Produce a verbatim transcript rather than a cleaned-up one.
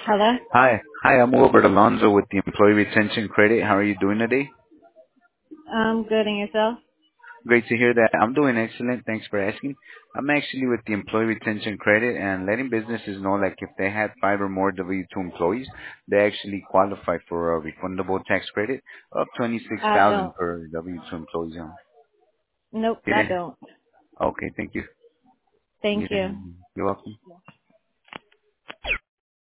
Hello? Hi. Hi, I'm Wilbert Alonzo with the Employee Retention Credit. How are you doing today? I'm good, and yourself? Great to hear that. I'm doing excellent. Thanks for asking. I'm actually with the Employee Retention Credit and letting businesses know like if they had five or more W two employees, they actually qualify for a refundable tax credit of I twenty-six thousand dollars don't. per W two employee. huh? Nope, You I didn't? don't. Okay, thank you. Thank You you. didn't. You're welcome.